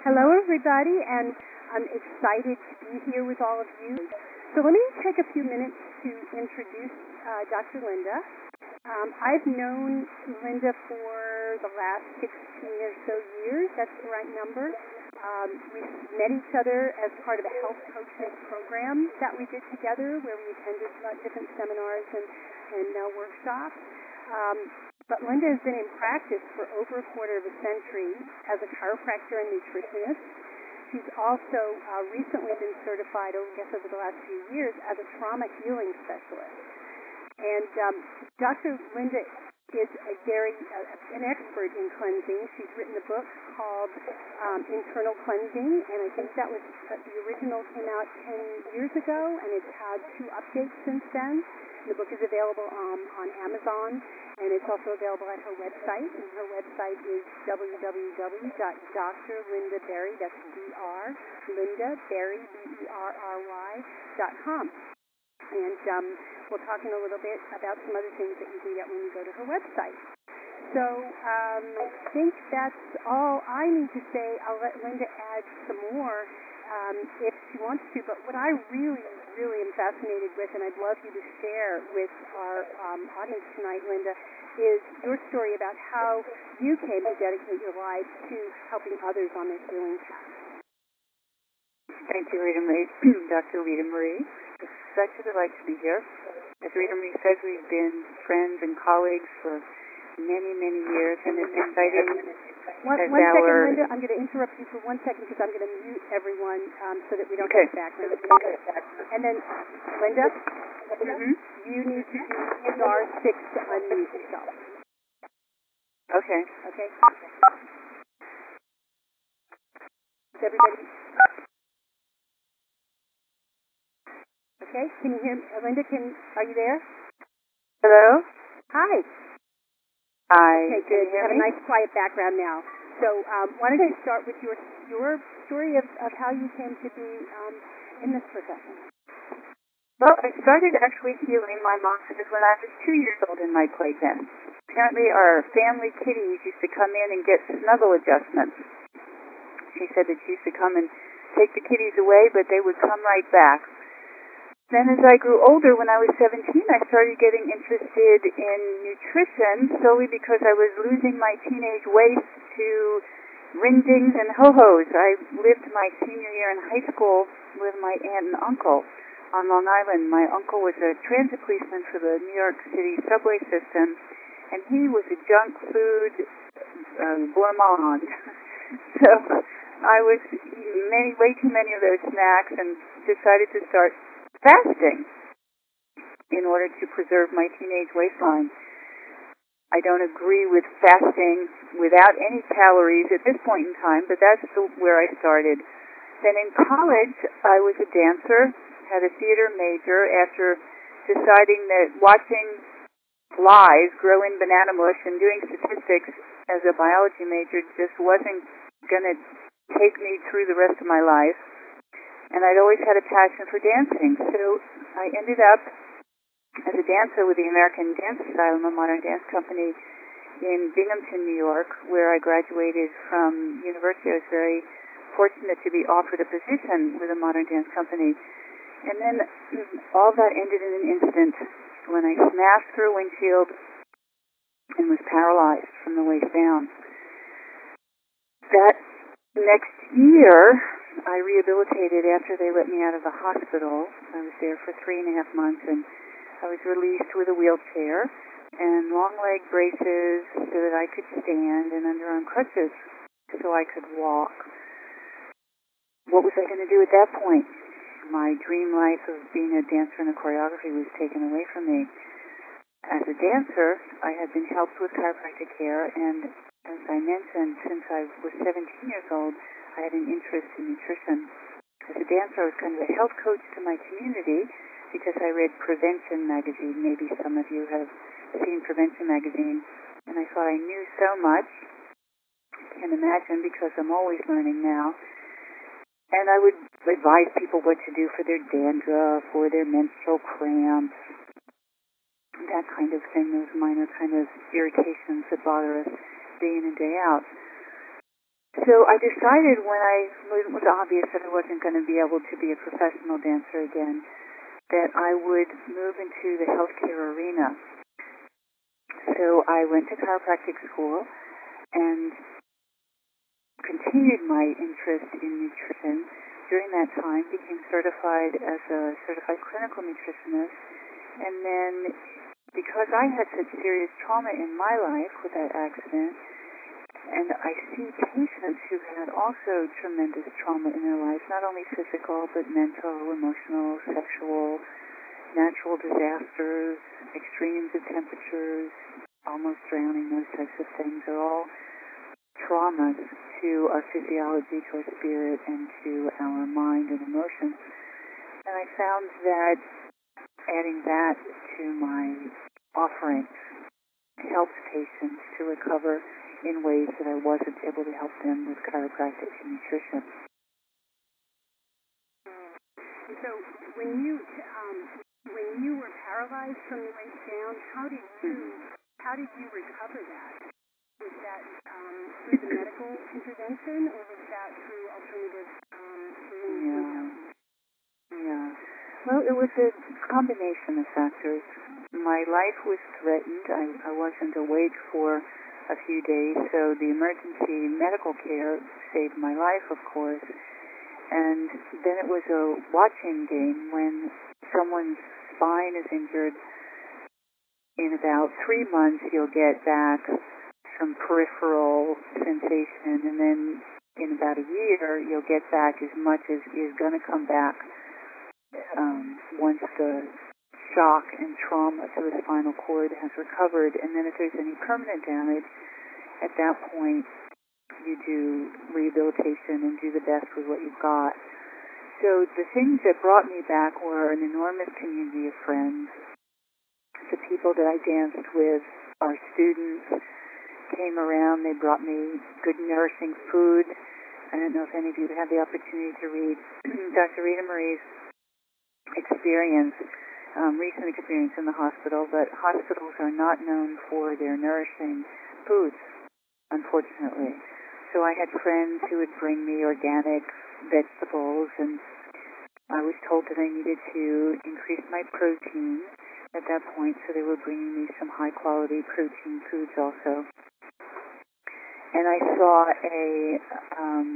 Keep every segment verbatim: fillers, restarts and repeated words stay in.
Hello, everybody, and I'm excited to be here with all of you. So let me take a few minutes to introduce uh, Doctor Linda. Um, I've known Linda for the last sixteen or so years. That's the right number. Um, we met each other as part of a health coaching program that we did together, where we attended uh, different seminars and, and uh, workshops. Um, But Linda has been in practice for over a quarter of a century as a chiropractor and nutritionist. She's also uh, recently been certified, I guess over the last few years, as a trauma healing specialist. And um, Doctor Linda is a very uh, an expert in cleansing. She's written a book called um, Internal Cleansing, and I think that was uh, the original came out ten years ago, and it's had two updates since then. The book is available um, on Amazon, and it's also available at her website. And her website is w w w dot dr linda berry, that's D R, Linda Berry, B E R R Y, dot com. And um, we'll talk in a little bit about some other things that you can get when you go to her website. So um, I think that's all I need to say. I'll let Linda add some more um, if she wants to. But what I really, really am fascinated with, and I'd love you to share with our um, audience tonight, Linda, is your story about how you came to dedicate your life to helping others on their healing path. Thank you, Rita Marie, Doctor Rita Marie. It's such a delight to be here. As Rita Marie says, we've been friends and colleagues for many, many years, and it's exciting. One, as one our... second, Linda. I'm going to interrupt you for one second because I'm going to mute everyone um, so that we don't okay. have background. And then, Linda, mm-hmm. you need to do star six to unmute yourself. Okay. Okay. Is everybody... Okay, can you hear me? Linda, can, are you there? Hello? Hi. Hi. Okay, can good. you hear have me? a nice quiet background now. So um, why don't you start with your your story of, of how you came to be um, in this profession? Well, I started actually healing my monsters when I was two years old in my playpen. Apparently our family kitties used to come in and get snuggle adjustments. She said that she used to come and take the kitties away, but they would come right back. Then as I grew older, when I was seventeen, I started getting interested in nutrition solely because I was losing my teenage waist to Ringdings and Ho-Hos. I lived my senior year in high school with my aunt and uncle on Long Island. My uncle was a transit policeman for the New York City subway system, and he was a junk food uh, gourmand. So I was eating many, way too many of those snacks and decided to start fasting in order to preserve my teenage waistline. I don't agree with fasting without any calories at this point in time, but that's the, where I started. Then in college, I was a dancer, had a theater major after deciding that watching flies grow in banana mush and doing statistics as a biology major just wasn't going to take me through the rest of my life. And I'd always had a passion for dancing, so I ended up as a dancer with the American Dance Asylum, a modern dance company in Binghamton, New York, where I graduated from university. I was very fortunate to be offered a position with a modern dance company. And then all that ended in an instant when I smashed through a windshield and was paralyzed from the waist down. That next year, I rehabilitated after they let me out of the hospital. I was there for three and a half months, and I was released with a wheelchair and long leg braces so that I could stand, and underarm crutches so I could walk. What was I going to do at that point? My dream life of being a dancer and a choreography was taken away from me. As a dancer, I had been helped with chiropractic care, and as I mentioned, since I was seventeen years old, I had an interest in nutrition. As a dancer, I was kind of a health coach to my community because I read Prevention magazine. Maybe some of you have seen Prevention magazine. And I thought I knew so much. I can imagine because I'm always learning now. And I would advise people what to do for their dandruff or their menstrual cramps, that kind of thing, those minor kind of irritations that bother us day in and day out. So I decided when I when it was obvious that I wasn't going to be able to be a professional dancer again, that I would move into the healthcare arena. So I went to chiropractic school and continued my interest in nutrition. During that time, became certified as a certified clinical nutritionist. And then because I had such serious trauma in my life with that accident, and I see patients who had also tremendous trauma in their lives, not only physical, but mental, emotional, sexual, natural disasters, extremes of temperatures, almost drowning, those types of things are all traumas to our physiology, to our spirit, and to our mind and emotions. And I found that adding that to my offerings helps patients to recover in ways that I wasn't able to help them with chiropractic and nutrition. So when you um, when you were paralyzed from the waist down, how did you how did you recover that? Was that um, through the medical intervention, or was that through alternative um, healing? Yeah. Yeah. Well, it was a combination of factors. My life was threatened. I, I wasn't awake for a few days, so the emergency medical care saved my life, of course. And then it was a watching game. When someone's spine is injured, in about three months you'll get back some peripheral sensation, and then in about a year you'll get back as much as is going to come back um, once the shock and trauma to the spinal cord has recovered. And then if there's any permanent damage, at that point you do rehabilitation and do the best with what you've got. So the things that brought me back were an enormous community of friends. The people that I danced with, our students, came around. They brought me good nourishing food. I don't know if any of you had the opportunity to read Doctor Rita Marie's experience, um, recent experience in the hospital, but hospitals are not known for their nourishing foods, unfortunately. So I had friends who would bring me organic vegetables, and I was told that I needed to increase my protein at that point, so they were bringing me some high-quality protein foods also. And I saw a um,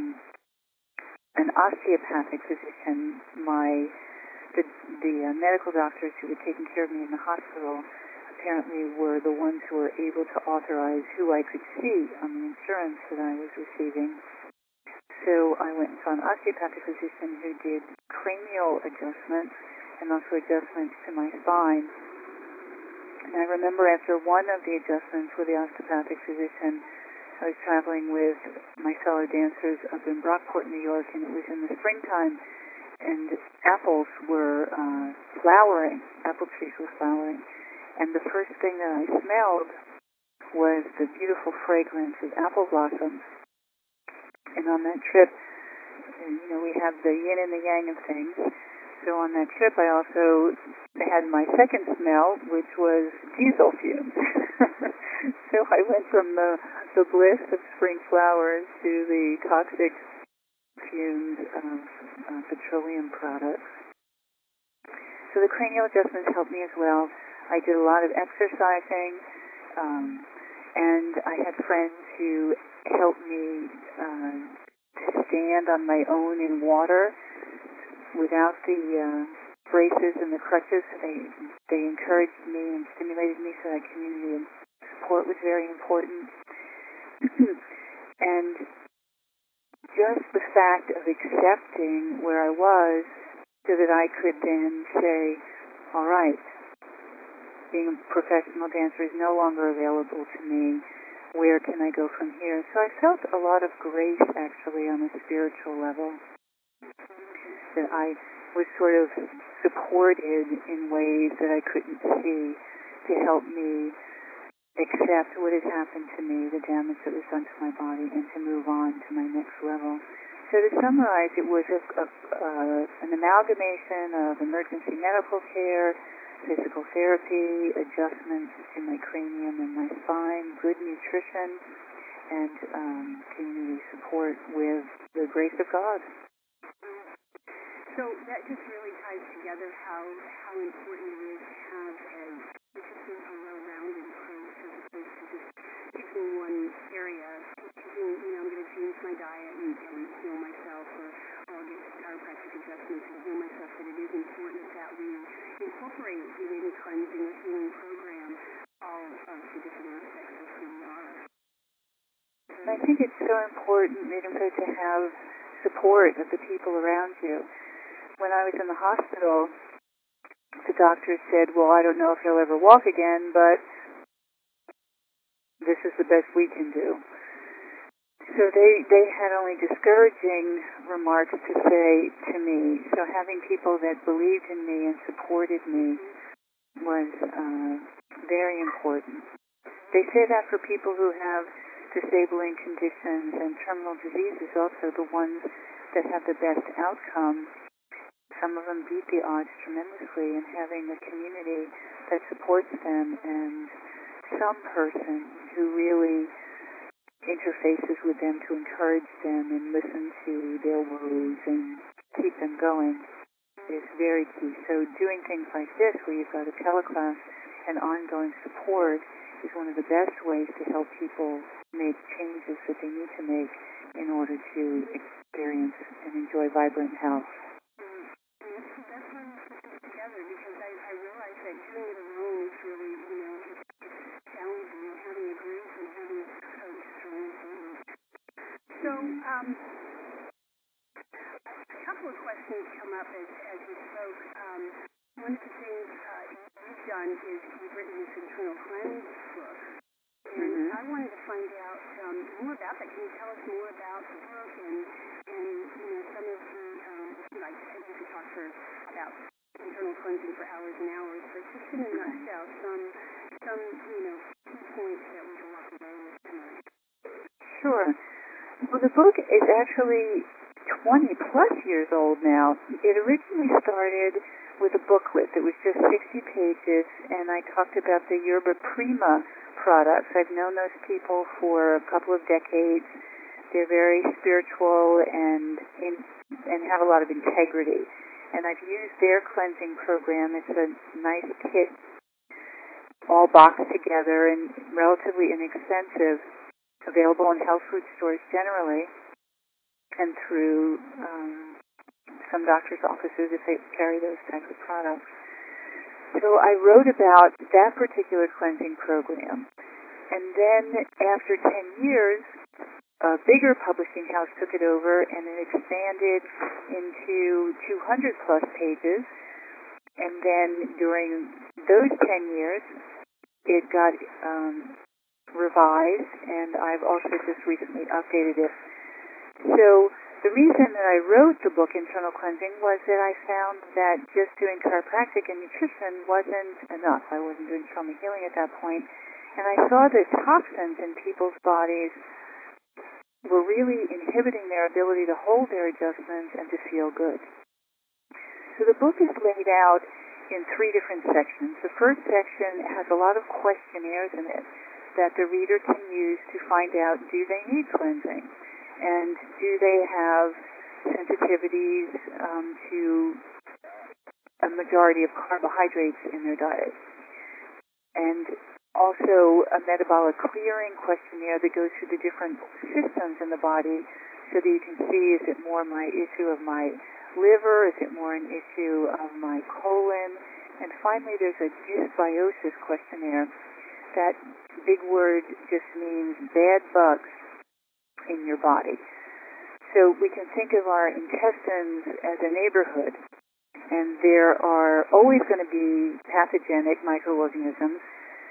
an osteopathic physician. My the the uh, medical doctors who were taking care of me in the hospital apparently were the ones who were able to authorize who I could see on the insurance that I was receiving. So I went and saw an osteopathic physician who did cranial adjustments and also adjustments to my spine. And I remember after one of the adjustments with the osteopathic physician, I was traveling with my fellow dancers up in Brockport, New York, and it was in the springtime, and apples were uh, flowering, apple trees were flowering. And the first thing that I smelled was the beautiful fragrance of apple blossoms. And on that trip, you know, we have the yin and the yang of things. So on that trip, I also had my second smell, which was diesel fumes. So I went from the, the bliss of spring flowers to the toxic fumes of uh, petroleum products. So the cranial adjustments helped me as well. I did a lot of exercising, um, and I had friends who helped me uh, to stand on my own in water without the uh, braces and the crutches. They they encouraged me and stimulated me, so that community support was very important. And just the fact of accepting where I was, so that I could then say, all right, being a professional dancer is no longer available to me. Where can I go from here? So I felt a lot of grace, actually, on a spiritual level, that I was sort of supported in ways that I couldn't see to help me accept what had happened to me, the damage that was done to my body, and to move on to my next level. So to summarize, it was a, a, uh, an amalgamation of emergency medical care, physical therapy, adjustments to my cranium and my spine, good nutrition, and um, community support with the grace of God. So that just really ties together how how important it is to have a just a, a well-rounded approach as opposed to just picking one area, picking, you know, I'm going to change my diet and, and heal myself, or, or I'll get chiropractic adjustments and heal myself. But it is important that we incorporate within cleansing or healing program all of the different aspects of who we are. I think it's so important, Madam, to have support of the people around you. When I was in the hospital, the doctor said, well, I don't know if he'll ever walk again, but this is the best we can do. So they, they had only discouraging remarks to say to me. So having people that believed in me and supported me was uh, very important. They say that for people who have disabling conditions and terminal diseases, also the ones that have the best outcome. Some of them beat the odds tremendously, and having a community that supports them and some person who really interfaces with them to encourage them and listen to their woes and keep them going is very key. So doing things like this, where you've got a teleclass and ongoing support, is one of the best ways to help people make changes that they need to make in order to experience and enjoy vibrant health. That's why we put this together, because I, I realize that doing it alone is really, you know, it's, it's challenging, and having a group and having a coach is really important. So, um, a couple of questions come up as, as we spoke. Um, one of the things uh, you've done is you've written this internal cleanse book, and mm-hmm. I wanted to find out um, more about that. Can you tell us more about the book and, and you know, some of the, um, like, I think we could talk for about internal cleansing for hours and hours, but just in a nutshell, some, some, you know, key points that we can walk away with tonight. Sure. Well, the book is actually twenty plus years old now. It originally started with a booklet that was just sixty pages, and I talked about the Yerba Prima products. I've known those people for a couple of decades. They're very spiritual and in, and have a lot of integrity. And I've used their cleansing program. It's a nice kit, all boxed together and relatively inexpensive, available in health food stores generally, and through um, some doctors' offices if they carry those types of products. So I wrote about that particular cleansing program. And then after ten years, a bigger publishing house took it over, and it expanded into two hundred plus pages. And then during those ten years, it got um, revised, and I've also just recently updated it. So the reason that I wrote the book, Internal Cleansing, was that I found that just doing chiropractic and nutrition wasn't enough. I wasn't doing trauma healing at that point. And I saw that toxins in people's bodies were really inhibiting their ability to hold their adjustments and to feel good. So the book is laid out in three different sections. The first section has a lot of questionnaires in it that the reader can use to find out, do they need cleansing? And do they have sensitivities um, to a majority of carbohydrates in their diet? And also a metabolic clearing questionnaire that goes through the different systems in the body so that you can see, is it more my issue of my liver? Is it more an issue of my colon? And finally, there's a dysbiosis questionnaire. That big word just means bad bugs in your body. So we can think of our intestines as a neighborhood, and there are always going to be pathogenic microorganisms,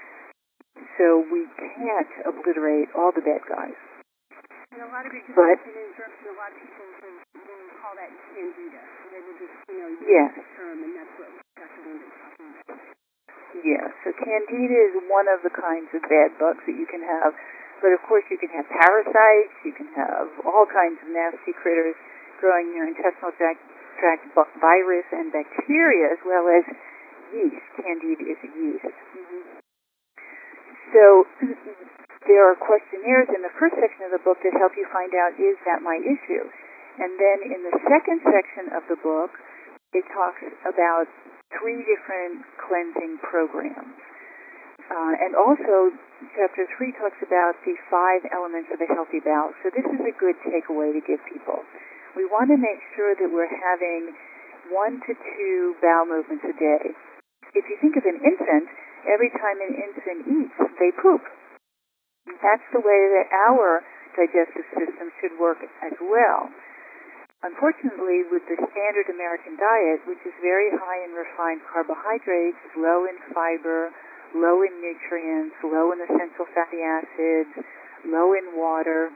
so we can't obliterate all the bad guys. And a lot of it, just but, an interruption, a lot of people will, will call that candida. They will just, you know, use yes. the term, and that's what Doctor Linda is talking about. Yes, so candida is one of the kinds of bad bugs that you can have. But of course you can have parasites, you can have all kinds of nasty critters growing in your intestinal tract, tract virus and bacteria, as well as yeast. Candida is a yeast. Mm-hmm. So there are questionnaires in the first section of the book that help you find out, is that my issue? And then in the second section of the book, it talks about three different cleansing programs. Uh, and also, chapter three talks about the five elements of a healthy bowel. So this is a good takeaway to give people. We want to make sure that we're having one to two bowel movements a day. If you think of an infant, every time an infant eats, they poop. That's the way that our digestive system should work as well. Unfortunately, with the standard American diet, which is very high in refined carbohydrates, low in fiber, low in nutrients, low in essential fatty acids, low in water,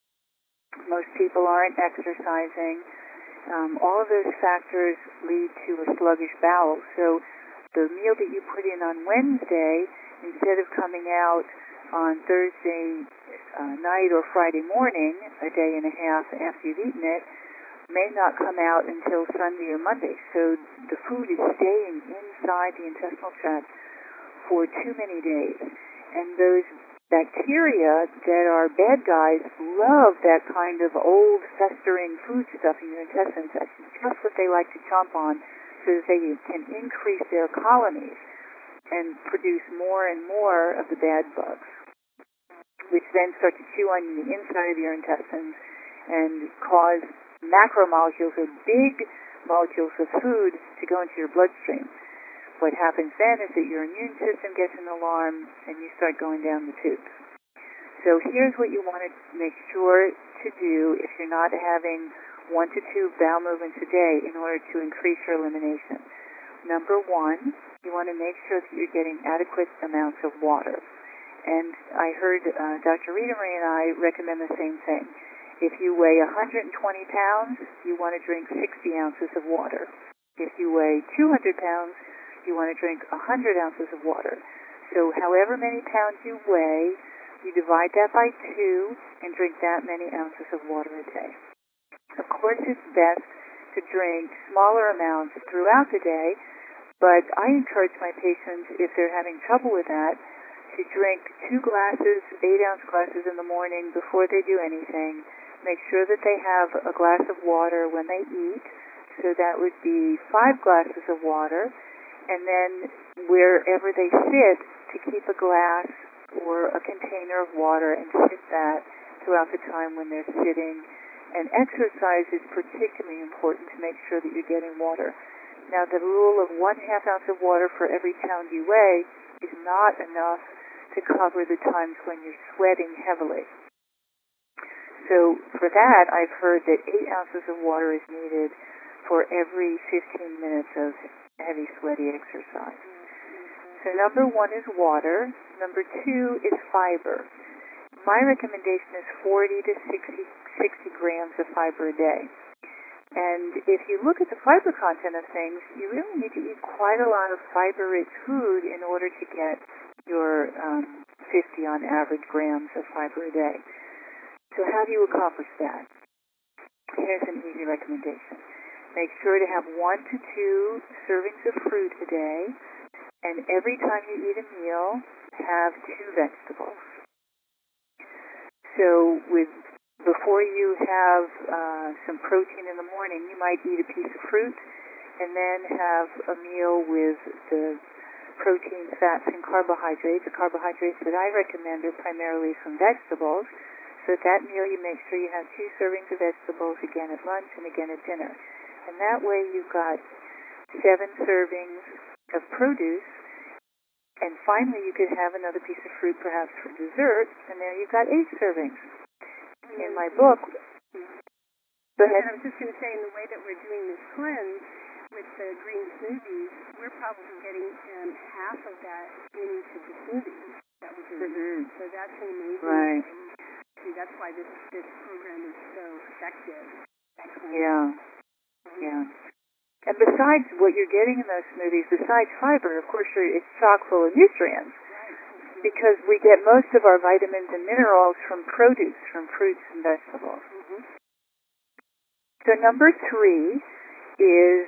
most people aren't exercising. Um, all of those factors lead to a sluggish bowel. So the meal that you put in on Wednesday, instead of coming out on Thursday uh, night or Friday morning, a day and a half after you've eaten it, may not come out until Sunday or Monday. So the food is staying inside the intestinal tract for too many days. And those bacteria that are bad guys love that kind of old, festering food stuff in your intestines. That's just what they like to chomp on, so that they can increase their colonies and produce more and more of the bad bugs, which then start to chew on the inside of your intestines and cause macromolecules, or big molecules of food, to go into your bloodstream. What happens then is that your immune system gets an alarm and you start going down the tubes. So here's what you want to make sure to do if you're not having one to two bowel movements a day in order to increase your elimination. Number one, you want to make sure that you're getting adequate amounts of water. And I heard uh, Doctor Rita Marie and I recommend the same thing. If you weigh one hundred twenty pounds, you want to drink sixty ounces of water. If you weigh two hundred pounds, you want to drink one hundred ounces of water. So however many pounds you weigh, you divide that by two and drink that many ounces of water a day. Of course, it's best to drink smaller amounts throughout the day, but I encourage my patients, if they're having trouble with that, to drink two glasses, eight-ounce glasses in the morning before they do anything. Make sure that they have a glass of water when they eat, so that would be five glasses of water. And then wherever they sit, to keep a glass or a container of water and sit that throughout the time when they're sitting. And exercise is particularly important to make sure that you're getting water. Now, the rule of one half ounce of water for every pound you weigh is not enough to cover the times when you're sweating heavily. So for that, I've heard that eight ounces of water is needed for every fifteen minutes of heavy, sweaty exercise. So number one is water. Number two is fiber. My recommendation is forty to sixty grams of fiber a day. And if you look at the fiber content of things, you really need to eat quite a lot of fiber-rich food in order to get your um, fifty on average grams of fiber a day. So how do you accomplish that? Here's an easy recommendation. Make sure to have one to two servings of fruit a day, and every time you eat a meal, have two vegetables. So with before you have uh, some protein in the morning, you might eat a piece of fruit and then have a meal with the protein, fats, and carbohydrates. The carbohydrates that I recommend are primarily from vegetables. So at that meal, you make sure you have two servings of vegetables, again at lunch and again at dinner. And that way you've got seven servings of produce. And finally, you could have another piece of fruit perhaps for dessert, and there you've got eight servings. In my book, go ahead. And I was just going to say, in the way that we're doing this cleanse with the green smoothies, we're probably getting um, half of that into the smoothies that we're doing. Mm-hmm. So that's an amazing right. thing. See, that's why this, this program is so effective. Excellent. Yeah. Yeah. And besides what you're getting in those smoothies, besides fiber, of course, you're, it's chock full of nutrients. Because we get most of our vitamins and minerals from produce, from fruits and vegetables. Mm-hmm. So number three is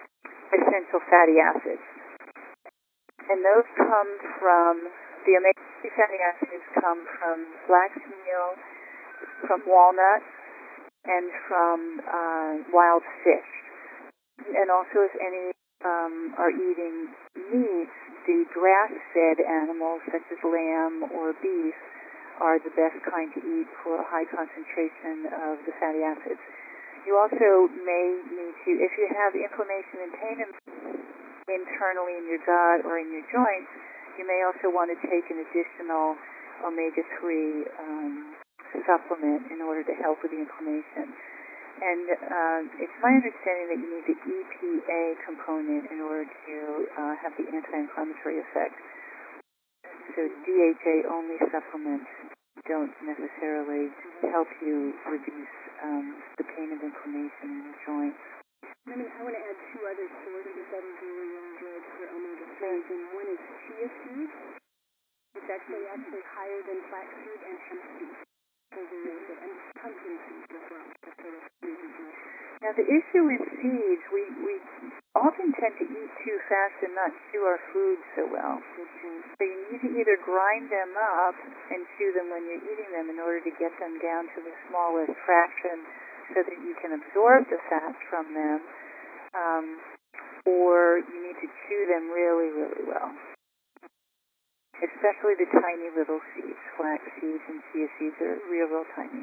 essential fatty acids. And those come from the omega The fatty acids come from flax meal, from walnuts, and from uh, wild fish. And also if any um, are eating meat, the grass-fed animals such as lamb or beef are the best kind to eat for a high concentration of the fatty acids. You also may need to, if you have inflammation and pain internally in your gut or in your joints, you may also want to take an additional omega three um, supplement in order to help with the inflammation. And uh, it's my understanding that you need the E P A component in order to uh, have the anti-inflammatory effect. So D H A only supplements don't necessarily help you reduce um, the pain and inflammation in your joints. I mean, I want to add two other sources that are really, really good for omega threes, and one is chia seed. It's actually actually higher than flaxseed and hemp seed. Those are really good, and pumpkin seeds as well. That's sort of really. Now, the issue with seeds, we, we often tend to eat too fast and not chew our food so well. So you need to either grind them up and chew them when you're eating them in order to get them down to the smallest fraction so that you can absorb the fat from them, um, or you need to chew them really, really well. Especially the tiny little seeds, flax seeds and chia seeds are real, real tiny.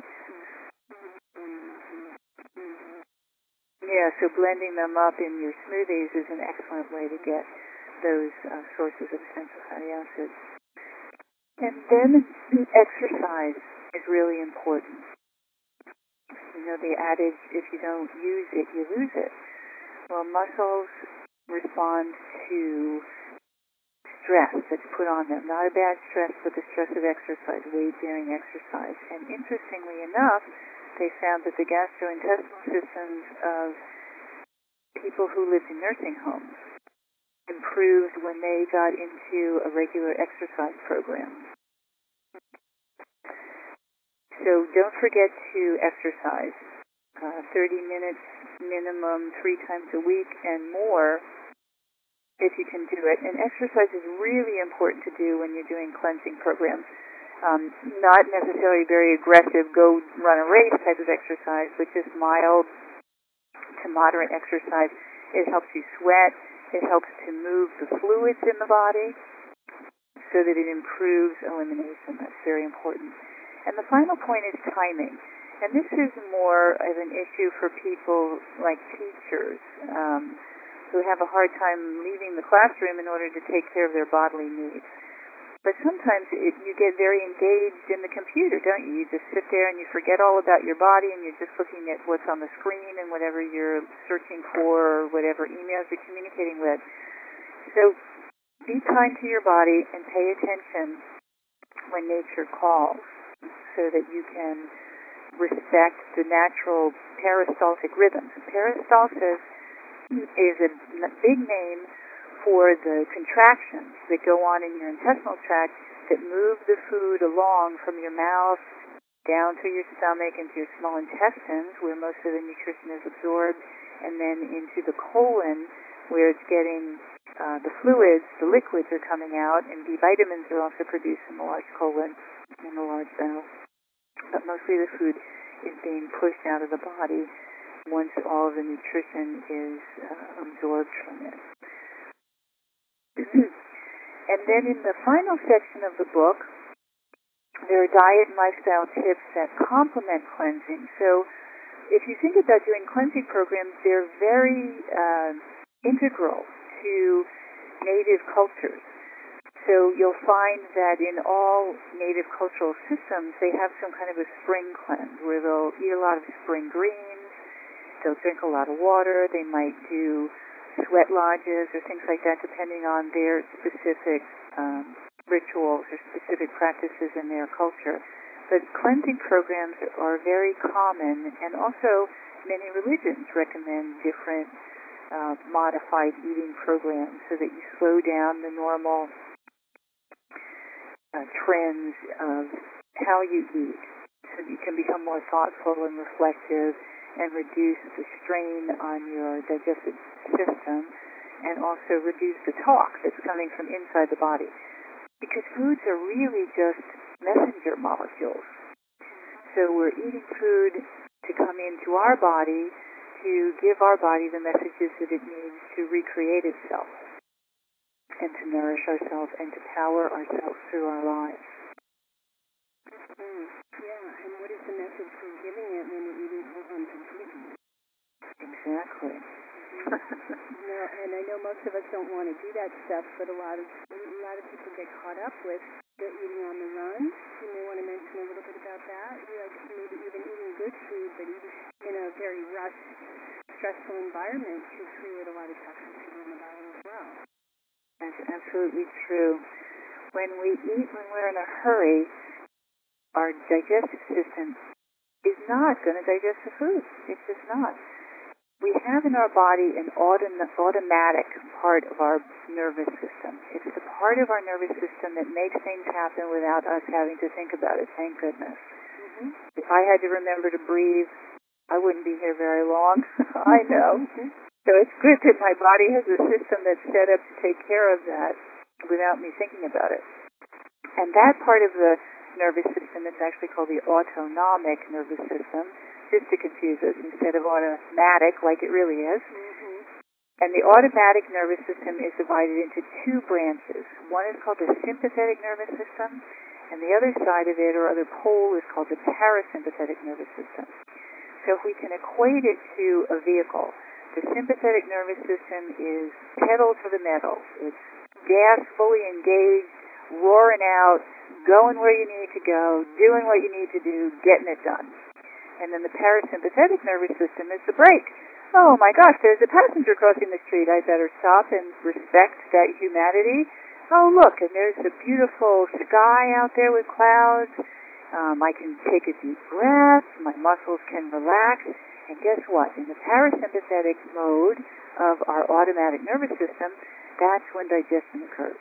Yeah, so blending them up in your smoothies is an excellent way to get those uh, sources of essential fatty acids. And then exercise is really important. You know, the adage, if you don't use it, you lose it. Well, muscles respond to stress that's put on them. Not a bad stress, but the stress of exercise, weight-bearing exercise. And interestingly enough, they found that the gastrointestinal systems of people who lived in nursing homes improved when they got into a regular exercise program. So don't forget to exercise. Uh, thirty minutes minimum, three times a week and more if you can do it. And exercise is really important to do when you're doing cleansing programs. Um, not necessarily very aggressive, go run a race type of exercise, but just mild to moderate exercise. It helps you sweat. It helps to move the fluids in the body so that it improves elimination. That's very important. And the final point is timing. And this is more of an issue for people like teachers um, who have a hard time leaving the classroom in order to take care of their bodily needs. But sometimes it, you get very engaged in the computer, don't you? You just sit there and you forget all about your body and you're just looking at what's on the screen and whatever you're searching for or whatever emails you're communicating with. So be kind to your body and pay attention when nature calls so that you can respect the natural peristaltic rhythms. Peristalsis is a big name for the contractions that go on in your intestinal tract that move the food along from your mouth down through your stomach into your small intestines where most of the nutrition is absorbed, and then into the colon where it's getting uh, the fluids, the liquids are coming out, and B vitamins are also produced in the large colon and the large bowel. But mostly the food is being pushed out of the body once all of the nutrition is uh, absorbed from it. And then in the final section of the book, there are diet and lifestyle tips that complement cleansing. So if you think about doing cleansing programs, they're very uh, integral to native cultures. So you'll find that in all native cultural systems, they have some kind of a spring cleanse where they'll eat a lot of spring greens, they'll drink a lot of water, they might do sweat lodges or things like that depending on their specific um, rituals or specific practices in their culture. But cleansing programs are very common, and also many religions recommend different uh, modified eating programs so that you slow down the normal uh, trends of how you eat so that you can become more thoughtful and reflective and reduce the strain on your digestive system, and also reduce the talk that's coming from inside the body. because foods are really just messenger molecules. So we're eating food to come into our body to give our body the messages that it needs to recreate itself and to nourish ourselves and to power ourselves through our lives. Mm-hmm. Yeah, and what is the message for giving it when we're eating uncompletely? Exactly. No, and I know most of us don't want to do that stuff, but a lot of a lot of people get caught up with the eating on the run. You may want to mention a little bit about that. Like maybe even eating good food, but eating in a very rushed, stressful environment can create a lot of toxicity in the body as well. That's absolutely true. When we eat when we're in a hurry, our digestive system is not going to digest the food. It's just not. We have in our body an autom- automatic part of our nervous system. It's the part of our nervous system that makes things happen without us having to think about it, thank goodness. Mm-hmm. If I had to remember to breathe, I wouldn't be here very long. I know. Mm-hmm. So it's good that my body has a system that's set up to take care of that without me thinking about it. And that part of the nervous system is actually called the autonomic nervous system, just to confuse us, instead of automatic like it really is. Mm-hmm. And the automatic nervous system is divided into two branches. One is called the sympathetic nervous system, and the other side of it, or other pole, is called the parasympathetic nervous system. So if we can equate it to a vehicle, the sympathetic nervous system is pedal to the metal. It's gas fully engaged, roaring out, going where you need to go, doing what you need to do, getting it done. And then the parasympathetic nervous system is the brake. Oh my gosh, there's a passenger crossing the street. I better stop and respect that humanity. Oh look, and there's a beautiful sky out there with clouds. Um, I can take a deep breath. My muscles can relax. And guess what? In the parasympathetic mode of our automatic nervous system, that's when digestion occurs.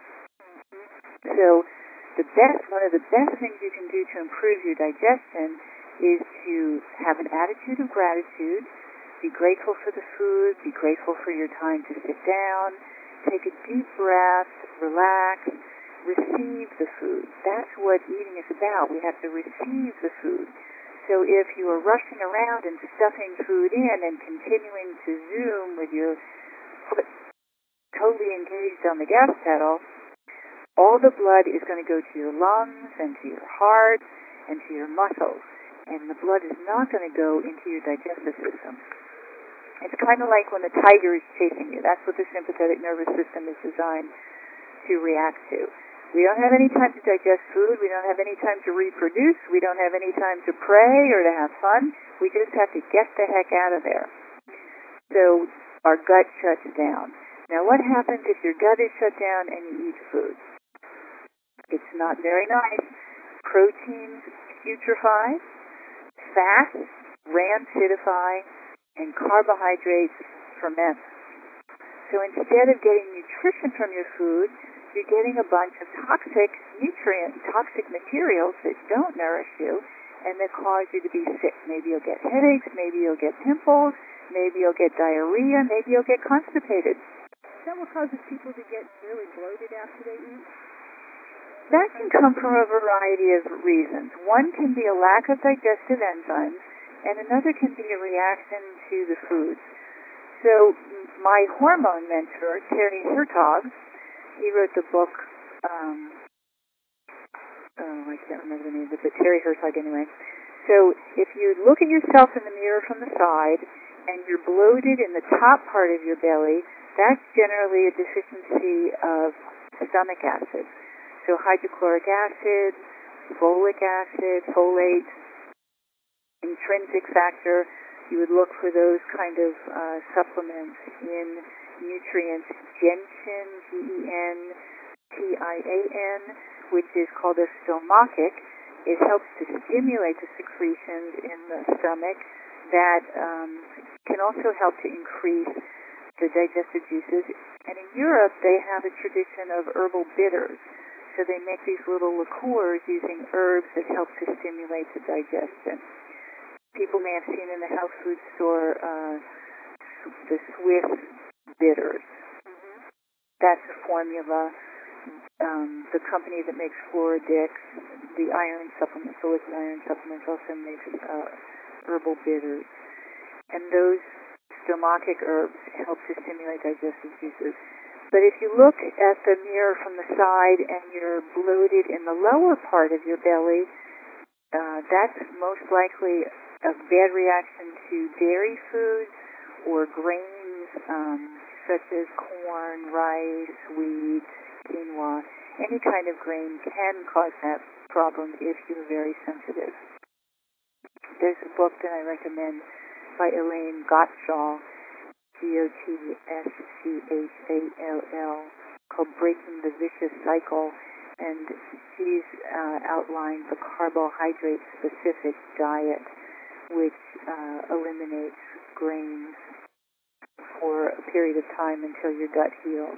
So the best, one of the best things you can do to improve your digestion is to have an attitude of gratitude, be grateful for the food, be grateful for your time to sit down, take a deep breath, relax, receive the food. That's what eating is about. We have to receive the food. So if you are rushing around and stuffing food in and continuing to zoom with your foot totally engaged on the gas pedal, all the blood is going to go to your lungs and to your heart and to your muscles. And the blood is not going to go into your digestive system. It's kind of like when a tiger is chasing you. That's what the sympathetic nervous system is designed to react to. We don't have any time to digest food. We don't have any time to reproduce. We don't have any time to pray or to have fun. We just have to get the heck out of there. So our gut shuts down. Now what happens if your gut is shut down and you eat food? It's not very nice. Proteins putrefy, fats rancidify, and carbohydrates ferment. So instead of getting nutrition from your food, you're getting a bunch of toxic nutrient, toxic materials that don't nourish you and that cause you to be sick. Maybe you'll get headaches, maybe you'll get pimples, maybe you'll get diarrhea, maybe you'll get constipated. Is that what causes people to get really bloated after they eat? That can come from a variety of reasons. One can be a lack of digestive enzymes, and another can be a reaction to the foods. So my hormone mentor, Terry Hertog, he wrote the book, um, oh, I can't remember the name of it, but Terry Hertog anyway. So if you look at yourself in the mirror from the side, and you're bloated in the top part of your belly, that's generally a deficiency of stomach acid. So hydrochloric acid, folic acid, folate, intrinsic factor, you would look for those kind of uh, supplements in nutrients. Gentian, G E N T I A N, which is called a stomachic. It helps to stimulate the secretions in the stomach that um, can also help to increase the digestive juices. And in Europe, they have a tradition of herbal bitters. So they make these little liqueurs using herbs that help to stimulate the digestion. People may have seen in the health food store uh, the Swiss bitters. Mm-hmm. That's a formula um, the company that makes Floradix, the iron supplements, the liquid iron supplements, also makes uh, herbal bitters. And those stomachic herbs help to stimulate digestive juices. But if you look at the mirror from the side and you're bloated in the lower part of your belly, uh, that's most likely a bad reaction to dairy foods or grains um, such as corn, rice, wheat, quinoa. Any kind of grain can cause that problem if you're very sensitive. There's a book that I recommend by Elaine Gottschall, G O T S C H A L L, called Breaking the Vicious Cycle, and she's uh, outlined the carbohydrate-specific diet, which uh, eliminates grains for a period of time until your gut heals.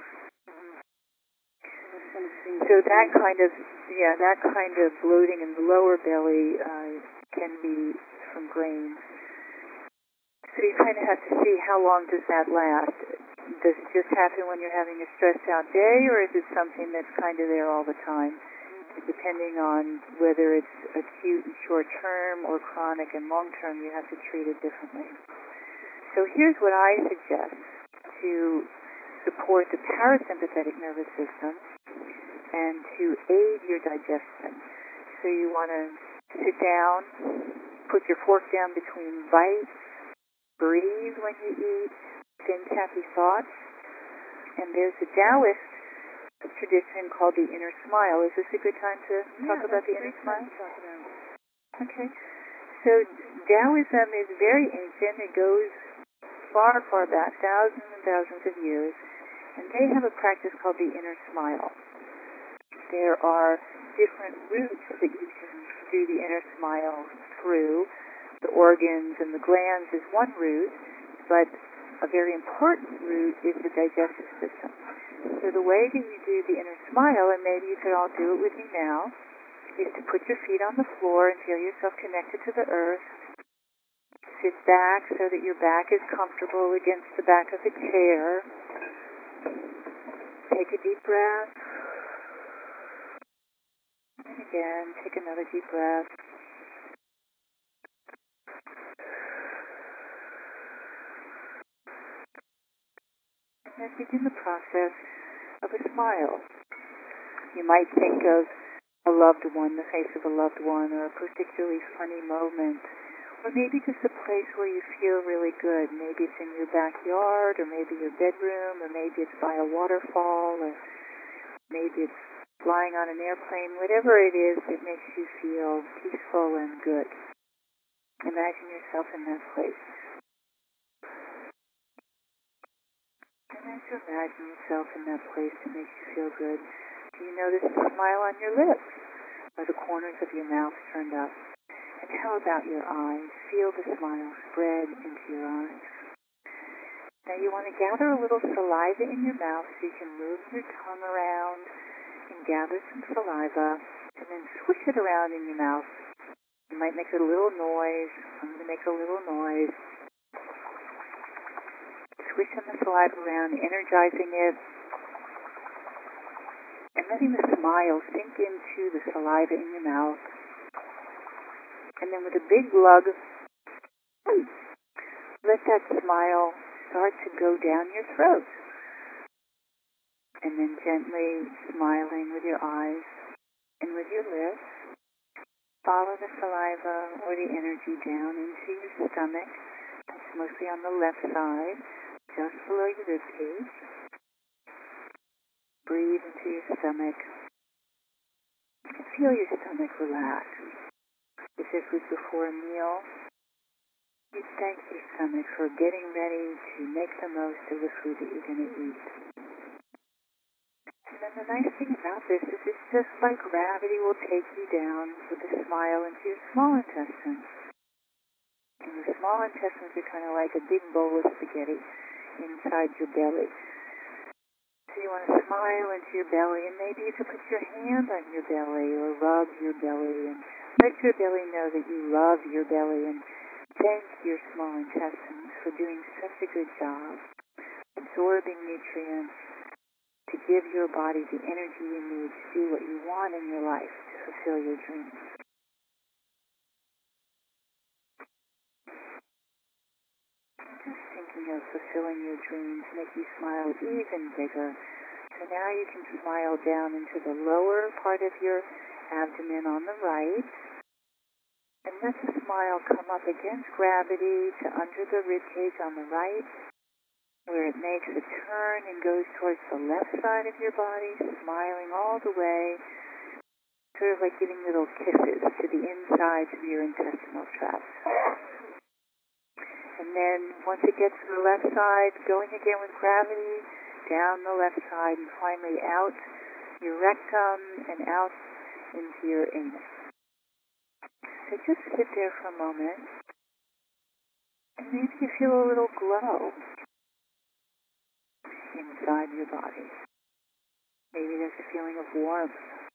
So that kind of, yeah, that kind of bloating in the lower belly uh, can be from grains. So you kind of have to see how long does that last. Does it just happen when you're having a stressed out day, or is it something that's kind of there all the time? Depending on whether it's acute and short term or chronic and long term, you have to treat it differently. So here's what I suggest to support the parasympathetic nervous system and to aid your digestion. So you want to sit down, put your fork down between bites, breathe when you eat, think happy thoughts. And there's a Taoist tradition called the inner smile. Is this a good time to talk yeah, about the inner smile? Talk about. Okay. So Taoism is very ancient. It goes far, far back, thousands and thousands of years. And they have a practice called the inner smile. There are different routes that you can do the inner smile through. The organs and the glands is one route, but a very important route is the digestive system. So the way that you do the inner smile, and maybe you could all do it with me now, is to put your feet on the floor and feel yourself connected to the earth. Sit back so that your back is comfortable against the back of the chair. Take a deep breath. And again, take another deep breath. And then begin the process of a smile. You might think of a loved one, the face of a loved one, or a particularly funny moment, or maybe just a place where you feel really good. Maybe it's in your backyard, or maybe your bedroom, or maybe it's by a waterfall, or maybe it's flying on an airplane. Whatever it is that makes you feel peaceful and good. Imagine yourself in that place. And as you imagine yourself in that place that makes you feel good, do you notice the smile on your lips, or the corners of your mouth turned up? And how about your eyes? Feel the smile spread into your eyes. Now you want to gather a little saliva in your mouth so you can move your tongue around and gather some saliva, and then swish it around in your mouth. You might make a little noise. I'm going to make a little noise. Swishing the saliva around, energizing it, and letting the smile sink into the saliva in your mouth. And then with a big lug, let that smile start to go down your throat. And then gently smiling with your eyes and with your lips, follow the saliva or the energy down into your stomach. That's mostly on the left side, just below your rib cage. Breathe into your stomach. Feel your stomach relax. As if it was before a meal. You thank your stomach for getting ready to make the most of the food that you're going to eat. And then the nice thing about this is it's just like gravity will take you down with a smile into your small intestines. And the small intestines are kind of like a big bowl of spaghetti inside your belly. So you want to smile into your belly, and maybe you could put your hand on your belly or rub your belly and let your belly know that you love your belly, and thank your small intestines for doing such a good job absorbing nutrients to give your body the energy you need to do what you want in your life, to fulfill your dreams. Just thinking of fulfilling your dreams make you smile even bigger. So now you can smile down into the lower part of your abdomen on the right, and let the smile come up against gravity to under the rib cage on the right, where it makes a turn and goes towards the left side of your body, smiling all the way, sort of like giving little kisses to the insides of your intestinal tract. And then once it gets to the left side, going again with gravity, down the left side, and finally out your rectum and out into your anus. So just sit there for a moment, and maybe you feel a little glow inside your body. Maybe there's a feeling of warmth.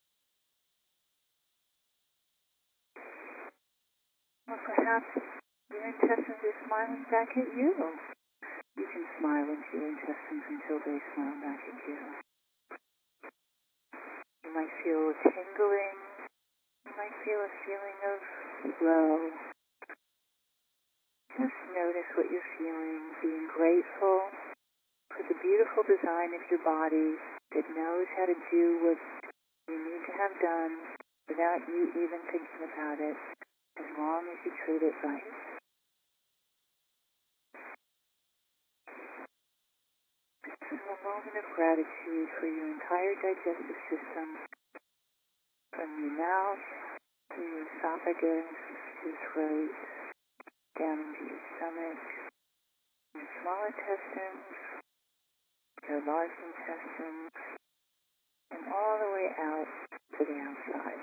Or perhaps your intestines are smiling back at you. You can smile into your intestines until they smile back at you. You might feel a tingling. You might feel a feeling of glow. Just notice what you're feeling, being grateful for the beautiful design of your body that knows how to do what you need to have done without you even thinking about it, as long as you treat it right. So a moment of gratitude for your entire digestive system, from your mouth to your esophagus to your throat, down into your stomach, your small intestines, your large intestines, and all the way out to the outside.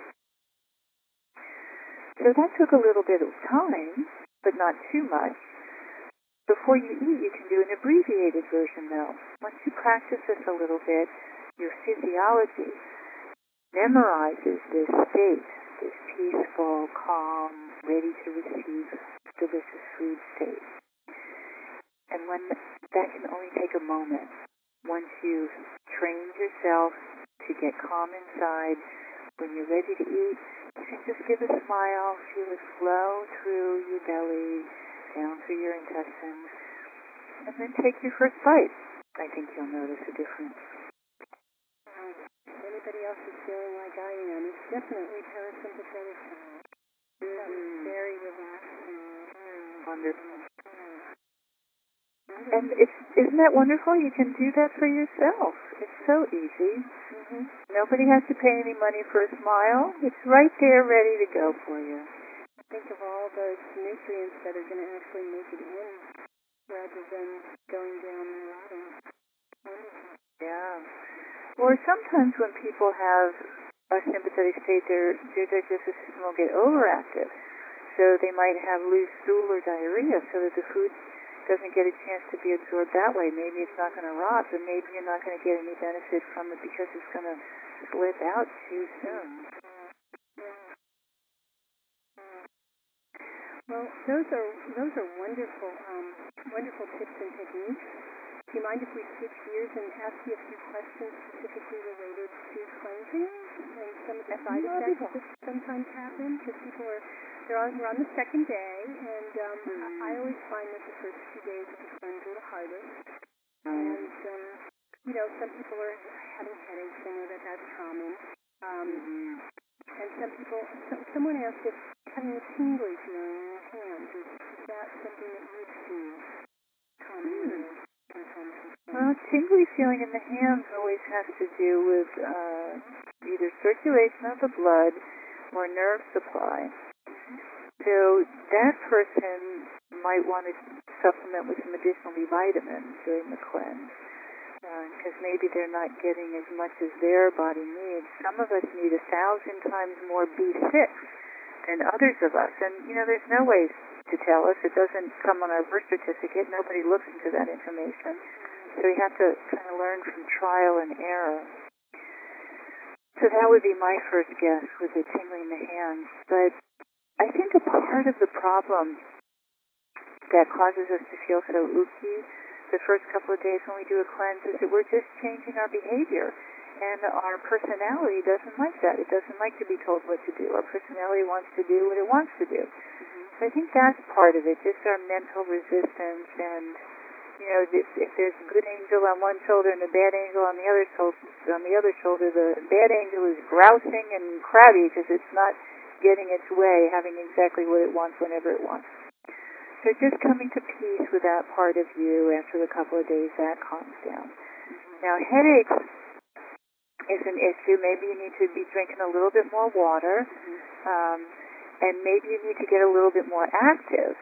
So that took a little bit of time, but not too much. Before you eat, you can do an abbreviated version, though. Once you practice this a little bit, your physiology memorizes this state, this peaceful, calm, ready to receive delicious food state. And when that can only take a moment, once you've trained yourself to get calm inside, when you're ready to eat, you can just give a smile, feel it flow through your belly, down through your intestines, and then take your first bite. I think you'll notice a difference. Um, if anybody else is feeling like I am, it's definitely parasympathetic. Mm. Very relaxing. Mm. Wonderful. Mm. And it's, isn't that wonderful? You can do that for yourself. It's so easy. Mm-hmm. Nobody has to pay any money for a smile. It's right there ready to go for you. Think of all those nutrients that are going to actually make it in rather than going down the bottom. Wonderful. Yeah. Or sometimes when people have a sympathetic state, their, their digestive system will get overactive. So they might have loose stool or diarrhea so that the food doesn't get a chance to be absorbed that way. Maybe it's not going to rot, but maybe you're not going to get any benefit from it because it's going to slip out too soon. Well, those are those are wonderful, um, wonderful tips and techniques. Do you mind if we switch gears and ask you a few questions specifically related to cleansing and some of the side effects that sometimes happen? Because people are they're on we're on the second day, and um, mm-hmm. I always find that the first few days of the cleanse are the hardest. Mm-hmm. And um, you know, some people are having headaches. I know that that's common. Um, mm-hmm. And some people, some, someone asked if having a tingly feeling in your hands, is, is that something that you've seen commonly? Hmm. Well, tingly feeling in the hands always has to do with uh, either circulation of the blood or nerve supply. So that person might want to supplement with some additional B vitamins during the cleanse. Because uh, maybe they're not getting as much as their body needs. Some of us need a thousand times more B six than others of us. And, you know, there's no way to tell us. It doesn't come on our birth certificate. Nobody looks into that information. So we have to kind of learn from trial and error. So that would be my first guess with the tingling in the hands. But I think a part of the problem that causes us to feel so ooky the first couple of days when we do a cleanse is that we're just changing our behavior. And our personality doesn't like that. It doesn't like to be told what to do. Our personality wants to do what it wants to do. Mm-hmm. So I think that's part of it, just our mental resistance. And, you know, if, if there's a good angel on one shoulder and a bad angel on the other, on the other shoulder, the bad angel is grousing and crabby because it's not getting its way, having exactly what it wants whenever it wants. So just coming to peace with that part of you after a couple of days, that calms down. Mm-hmm. Now, headaches is an issue. Maybe you need to be drinking a little bit more water, um, and maybe you need to get a little bit more active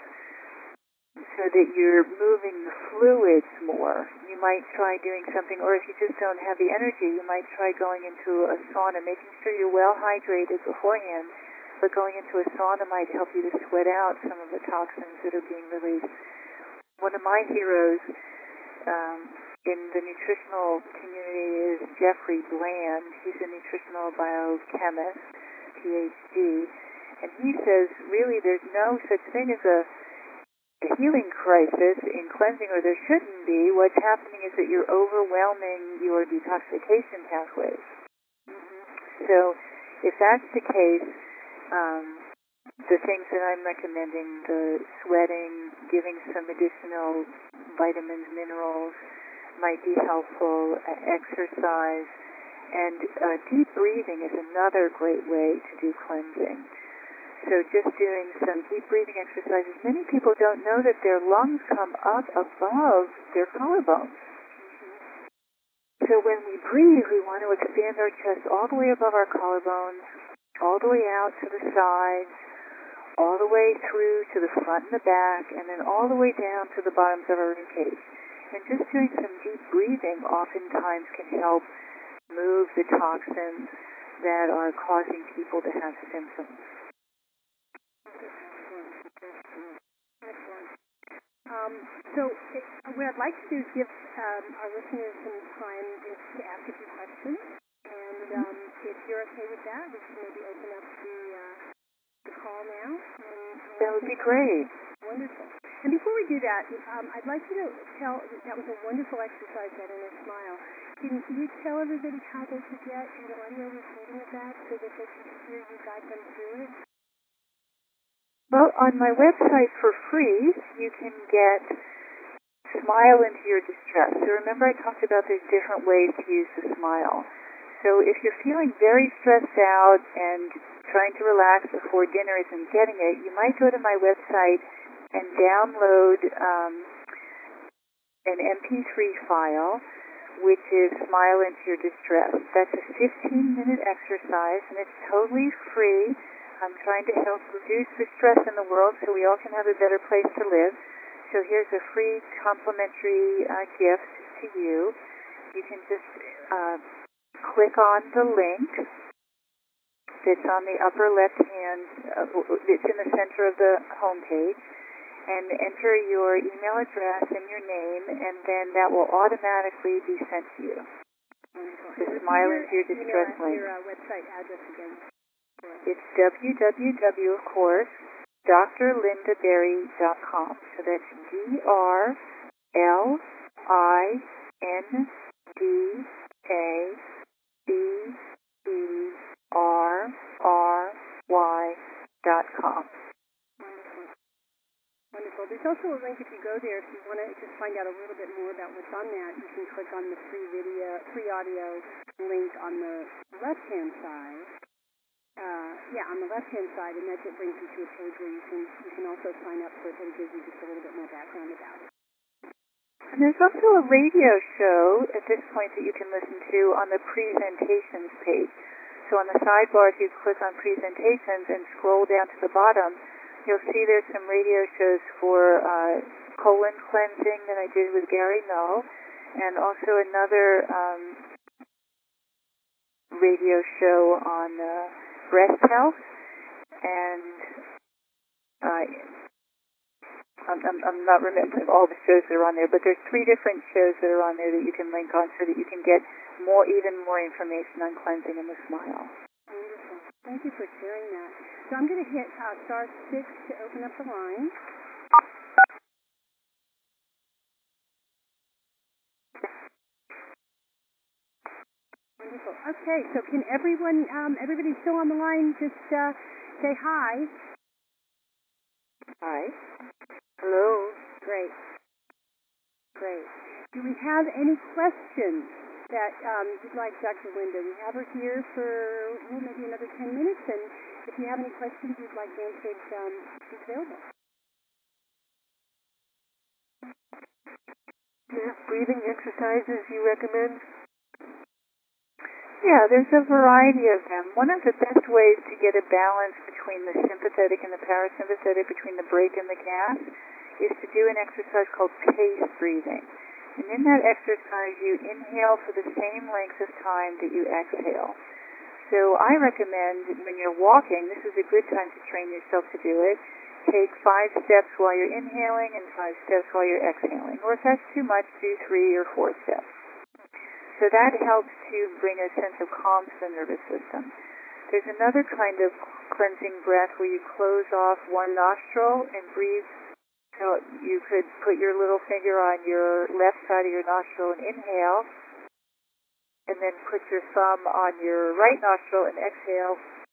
so that you're moving the fluids more. You might try doing something, or if you just don't have the energy, you might try going into a sauna, making sure you're well hydrated beforehand, but going into a sauna might help you to sweat out some of the toxins that are being released. One of my heroes um, in the nutritional community is Jeffrey Bland. He's a nutritional biochemist, P H D, and he says really there's no such thing as a, a healing crisis in cleansing, or there shouldn't be. What's happening is that you're overwhelming your detoxification pathways. Mm-hmm. So if that's the case, um, the things that I'm recommending, the sweating, giving some additional vitamins, minerals, might be helpful. Uh, exercise, and uh, deep breathing is another great way to do cleansing. So just doing some deep breathing exercises. Many people don't know that their lungs come up above their collarbones. Mm-hmm. So when we breathe, we want to expand our chest all the way above our collarbones, all the way out to the sides, all the way through to the front and the back, and then all the way down to the bottoms of our ribcage. And just doing some deep breathing oftentimes can help move the toxins that are causing people to have symptoms. Um, so it, what I'd like to do is give um, our listeners some time just to ask a few questions. And um, if you're okay with that, we can maybe open up the, uh, the call now. And, that would be great. Wonderful. And before we do that, um, I'd like you to tell, that was a wonderful exercise, that inner smile. Can you tell everybody how they could get an audio recording of that so that they can hear you guide them through it? Well, on my website for free, you can get Smile into Your Distress. So remember I talked about there's different ways to use the smile. So if you're feeling very stressed out and trying to relax before dinner isn't getting it, you might go to my website and download um, an M P three file, which is Smile into Your Distress. That's a fifteen-minute exercise, and it's totally free. I'm trying to help reduce the stress in the world so we all can have a better place to live. So here's a free complimentary uh, gift to you. You can just uh, click on the link that's on the upper left-hand, uh, it's in the center of the homepage, and enter your email address and your name, and then that will automatically be sent to you. Wonderful. The Smile into Your Distress your, link. Your uh, website address again. It's w w w, of course, d r linda berry dot com. So that's D R L I N D A B E R R Y dot com. Wonderful. There's also a link if you go there, if you want to just find out a little bit more about what's on that, you can click on the free video, free audio link on the left-hand side. Uh, yeah, on the left-hand side, and that brings you to a page where you can you can also sign up for it, and it gives you just a little bit more background about it. And there's also a radio show at this point that you can listen to on the presentations page. So on the sidebar, if you click on presentations and scroll down to the bottom, you'll see there's some radio shows for uh, colon cleansing that I did with Gary Null, and also another um, radio show on uh, breast health, and uh, I'm, I'm, I'm not remembering all the shows that are on there, but there's three different shows that are on there that you can link on so that you can get more, even more information on cleansing and the smile. Wonderful. Thank you for sharing that. So I'm going to hit uh, star six to open up the line. Wonderful. Okay, so can everyone, um, everybody still on the line, just uh, say hi? Hi. Hello. Great. Great. Do we have any questions that um, you'd like Doctor Linda? We have her here for oh, maybe another ten minutes, and if you have any questions you'd like answered, um, she's available. Do you have breathing exercises you recommend? Yeah, there's a variety of them. One of the best ways to get a balance between the sympathetic and the parasympathetic, between the brake and the gas, is to do an exercise called pace breathing. And in that exercise, you inhale for the same length of time that you exhale. So I recommend when you're walking, this is a good time to train yourself to do it, take five steps while you're inhaling and five steps while you're exhaling. Or if that's too much, do three or four steps. So that helps to bring a sense of calm to the nervous system. There's another kind of cleansing breath where you close off one nostril and breathe. So you could put your little finger on your left side of your nostril and inhale, and then put your thumb on your right nostril and exhale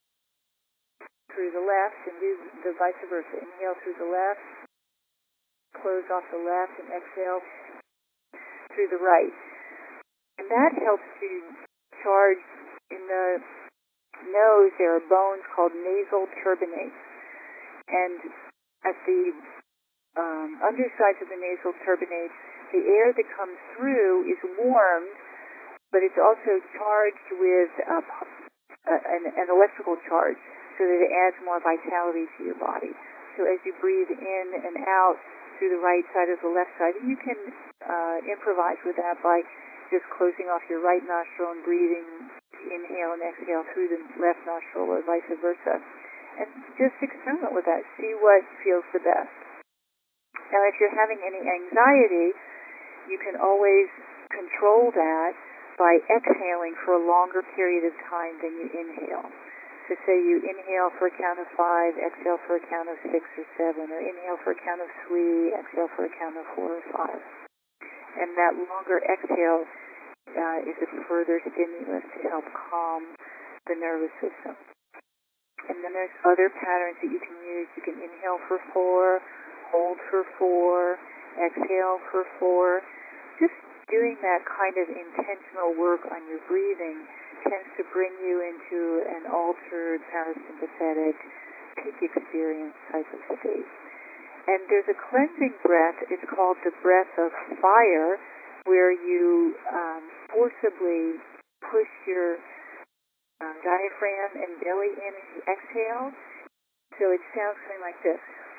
through the left, and do the vice versa. Inhale through the left, close off the left, and exhale through the right. And that helps to charge in the nose. There are bones called nasal turbinates. And at the um, undersides of the nasal turbinates, the air that comes through is warmed, but it's also charged with uh, an, an electrical charge so that it adds more vitality to your body. So as you breathe in and out through the right side or the left side, you can uh, improvise with that by just closing off your right nostril and breathing, inhale and exhale through the left nostril or vice versa. And just experiment with that. See what feels the best. Now, if you're having any anxiety, you can always control that by exhaling for a longer period of time than you inhale. So say you inhale for a count of five, exhale for a count of six or seven, or inhale for a count of three, exhale for a count of four or five. And that longer exhale uh, is a further stimulus to help calm the nervous system. And then there's other patterns that you can use. You can inhale for four, hold for four, exhale for four. Just doing that kind of intentional work on your breathing tends to bring you into an altered parasympathetic peak experience type of state. And there's a cleansing breath. It's called the breath of fire, where you um, forcibly push your um, diaphragm and belly in as you exhale. So it sounds something like this.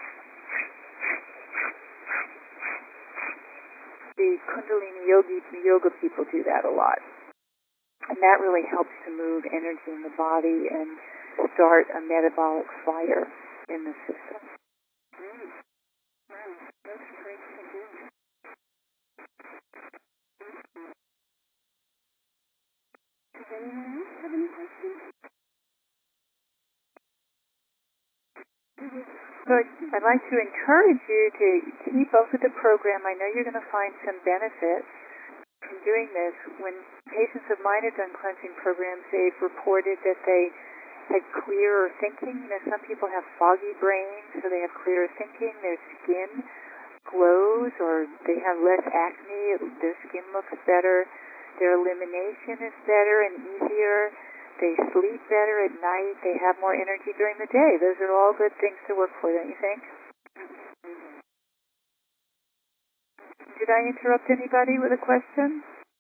The Kundalini yogi, yoga people do that a lot. And that really helps to move energy in the body and start a metabolic fire in the system. Mm. Wow, that's great to hear. Does anyone else have any questions? So I'd like to encourage you to keep up with the program. I know you're going to find some benefit from doing this. When patients of mine have done cleansing programs, they've reported that they had clearer thinking. You know, some people have foggy brains, so they have clearer thinking. Their skin glows, or they have less acne. Their skin looks better. Their elimination is better and easier. They sleep better at night. They have more energy during the day. Those are all good things to work for, don't you think? Mm-hmm. Did I interrupt anybody with a question?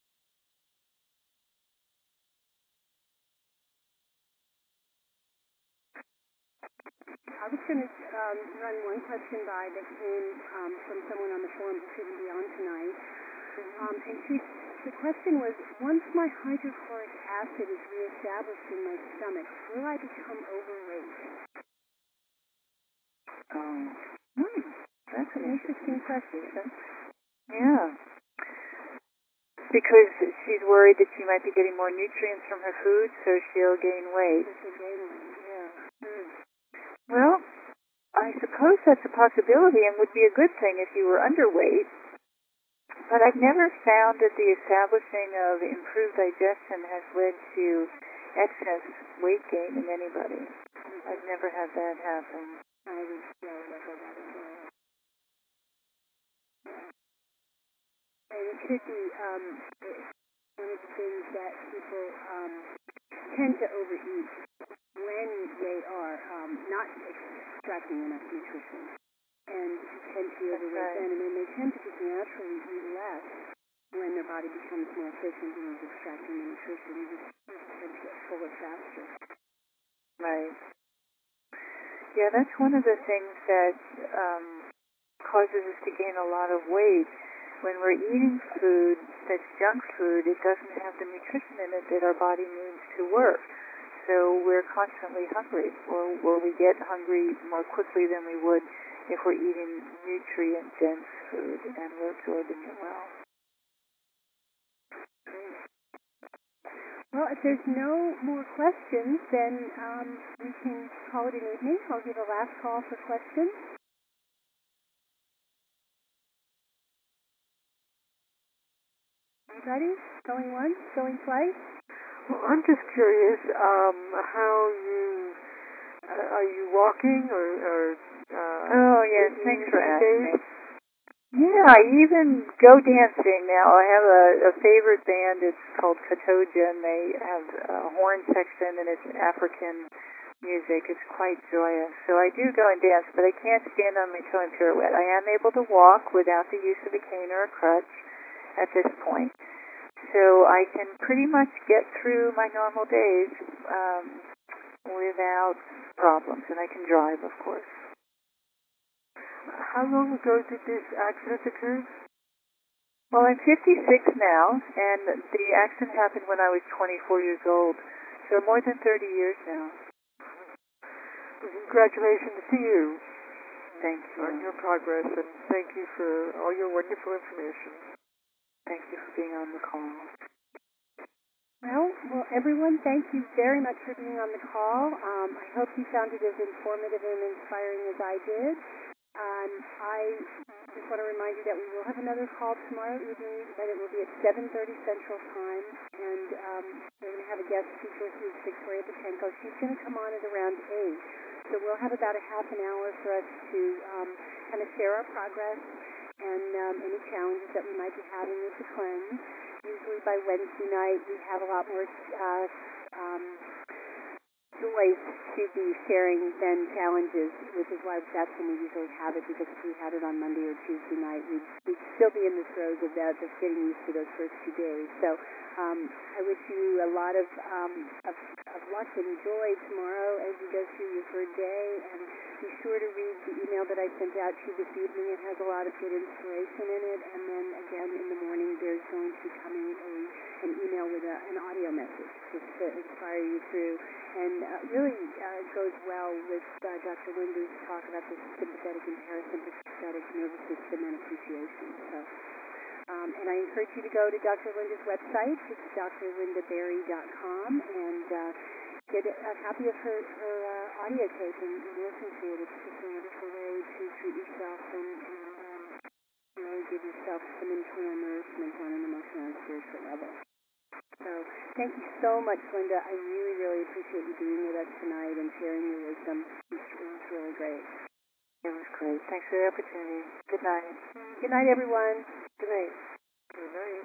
I was going to um, run one question by that came um, from someone on the forum who couldn't be on tonight. Um, and she, the question was, once my hydrochloric acid is reestablished in my stomach, will I become overweight? Oh, hmm. That's an interesting question. Yeah. Because she's worried that she might be getting more nutrients from her food, so she'll gain weight. She'll gain weight, yeah. Hmm. Well, I suppose that's a possibility and would be a good thing if you were underweight. But I've never found that the establishing of improved digestion has led to excess weight gain in anybody. I've never had that happen. I would know never that as well. And it could be um, one of the things that people um, tend to overeat when they are um, not extracting enough nutrition. And tend to be overweight right. then, and then they tend to just naturally eat less when their body becomes more efficient and is extracting the nutrition. You just tend to get fuller faster. Right. Yeah, that's one of the things that um, causes us to gain a lot of weight. When we're eating food that's junk food, it doesn't have the nutrition in it that our body needs to work. So we're constantly hungry, or, or we get hungry more quickly than we would if we're eating nutrient-dense food and we're absorbing it well. Well, if there's no more questions, then um, we can call it an evening. I'll give a last call for questions. Anybody? Going once? Going twice? Well, I'm just curious um, how you, uh, are you walking or... or uh, oh, yes, thanks for asking me. days? Yeah, I even go dancing now. I have a, a favorite band. It's called Katoja, and they have a horn section, and it's African music. It's quite joyous. So I do go and dance, but I can't stand on my toe and pirouette. I am able to walk without the use of a cane or a crutch at this point. So I can pretty much get through my normal days um, without problems, and I can drive, of course. How long ago did this accident occur? Well, I'm fifty-six now, and the accident happened when I was twenty-four years old, so more than thirty years now. Well, congratulations to you. Thank you. On your progress, and thank you for all your wonderful information. Thank you for being on the call. Well, well, everyone, thank you very much for being on the call. Um, I hope you found it as informative and inspiring as I did. Um, I just want to remind you that we will have another call tomorrow evening, and it will be at seven thirty Central Time. And um, we're going to have a guest speaker who's Victoria Patenko. She's going to come on at around eight. So we'll have about a half an hour for us to um, kind of share our progress and um, any challenges that we might be having with the cleanse. Usually by Wednesday night, we have a lot more uh, um, joys to be sharing than challenges, which is why that's when we usually have it, because if we had it on Monday or Tuesday night, we'd, we'd still be in the throes of that, just getting used to those first two days. So um, I wish you a lot of, um, of, of luck and joy tomorrow as you go through your third day, and be sure to read the email that I sent out to you this evening. It has a lot of good inspiration in it, and then again in the morning there's going to be coming a, an email with a, an audio message just to inspire you through. And uh, really uh, goes well with uh, Doctor Linda's talk about the sympathetic and parasympathetic nervous system and appreciation. So, um, and I encourage you to go to Doctor Linda's website. It's d r linda berry dot com, and uh, get a copy of her, her uh, audio tape and, and listen to it. It's just a wonderful way to treat yourself and, and um, really give yourself some internal nourishment on an emotional and spiritual level. So thank you so much, Linda. I really, really appreciate you being with us tonight and sharing your wisdom. It was really great. It was great. Thanks for the opportunity. Good night. Good night, everyone. Good night. Good night.